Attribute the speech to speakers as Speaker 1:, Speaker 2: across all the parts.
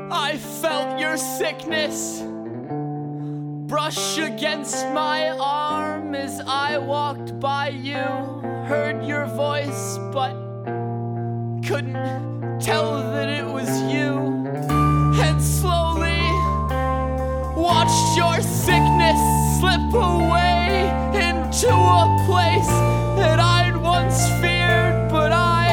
Speaker 1: I felt your sickness brush against my arm as I walked by you. Heard your voice, but couldn't tell that it was you. And slowly watched your sickness slip away into a place that I'd once feared, but I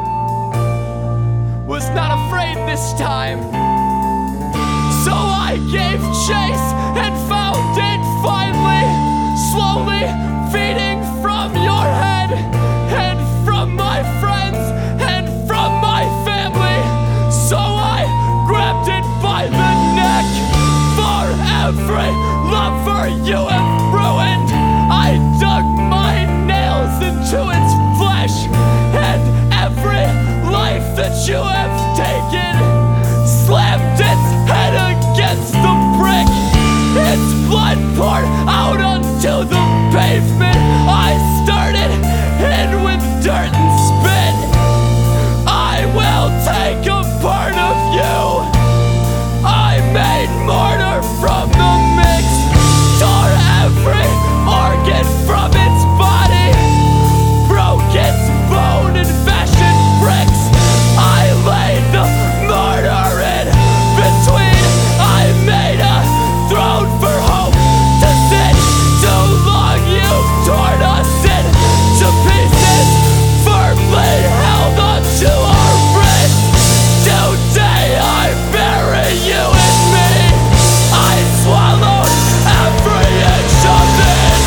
Speaker 1: was not afraid this time. So I gave chase and found it finally, slowly feeding from your head and from my friends and from my family. So I grabbed it by the neck. For every lover you have ruined, I dug my nails into its flesh, and every life that you have taken slammed its head against the brick. Its blood poured out onto the pavement. I started in with dirt and spit. I will take a part of you. I made mortar from the mix, tore every organ from its body, broke its bone and fashioned bricks. I laid the mortar in between. I made a throne for hope to sit. Too long you torn us into pieces, firmly held onto our wrists. Today I bury you in me. I swallowed every inch of it.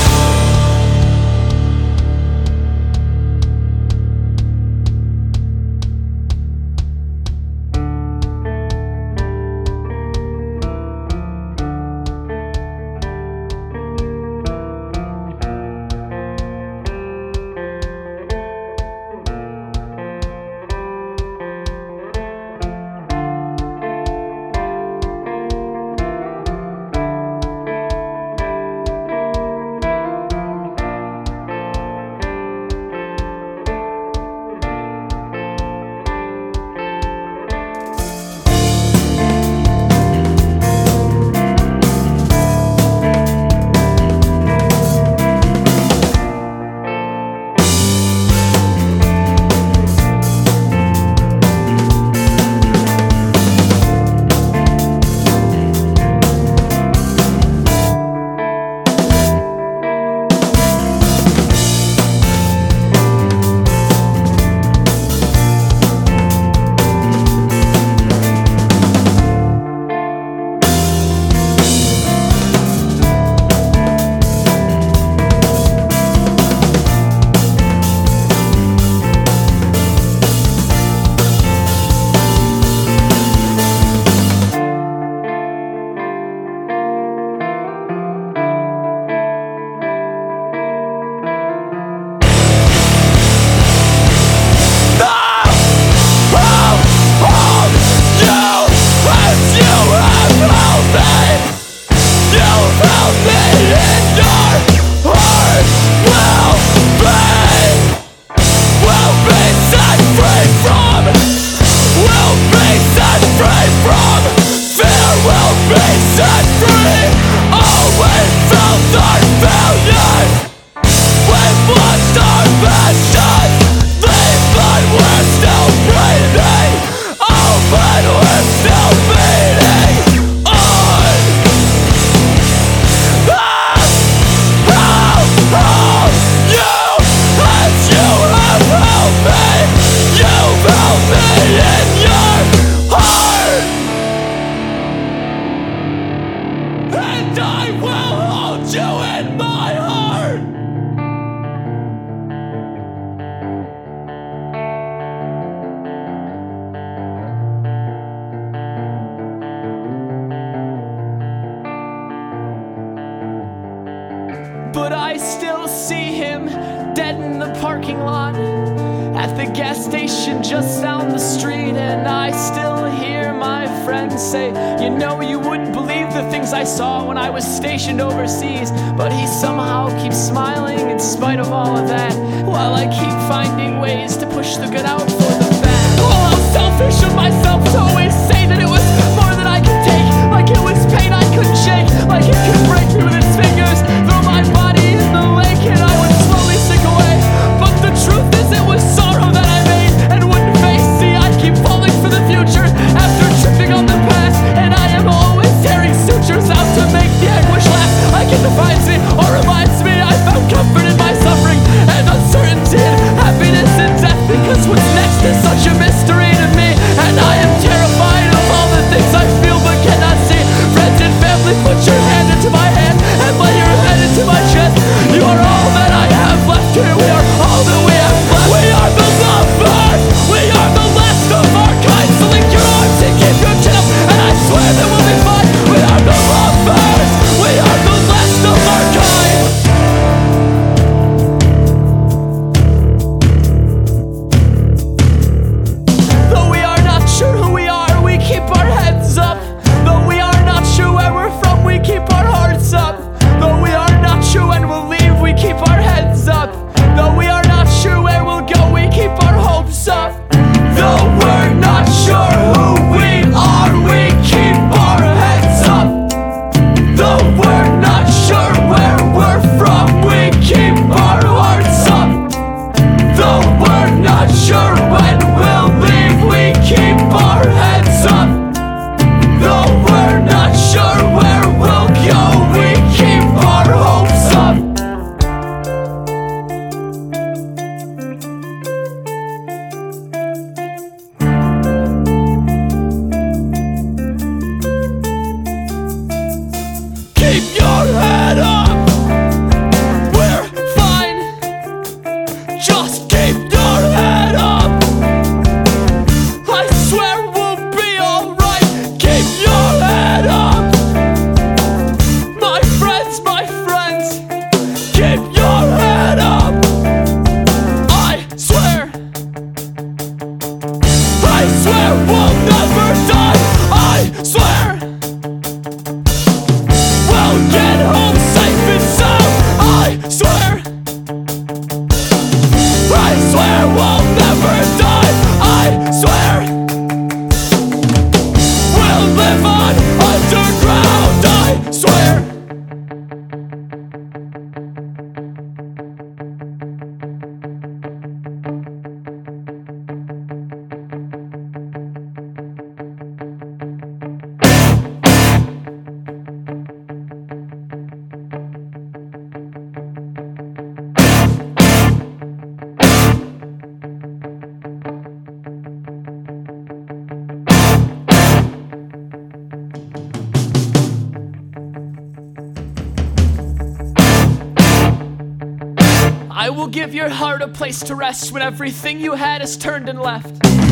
Speaker 1: But I still see him dead in the parking lot at the gas station just down the street. And I still hear my friends say, you know, you wouldn't believe the things I saw when I was stationed overseas. But he somehow keeps smiling in spite of all of that, while I keep finding ways to push the good out for the bad. Oh, how selfish of myself to always say that it was more than swear we'll never die. I swear we'll get home safe and sound. I swear we'll never die. I swear we'll live on underground. I swear. I will give your heart a place to rest when everything you had is turned and left.